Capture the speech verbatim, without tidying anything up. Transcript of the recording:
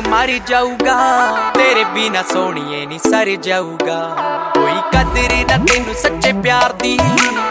मर जाऊगा तेरे बिना सोनिए नी सर जाऊगा कोई कदर ना तेनू सच्चे प्यार दी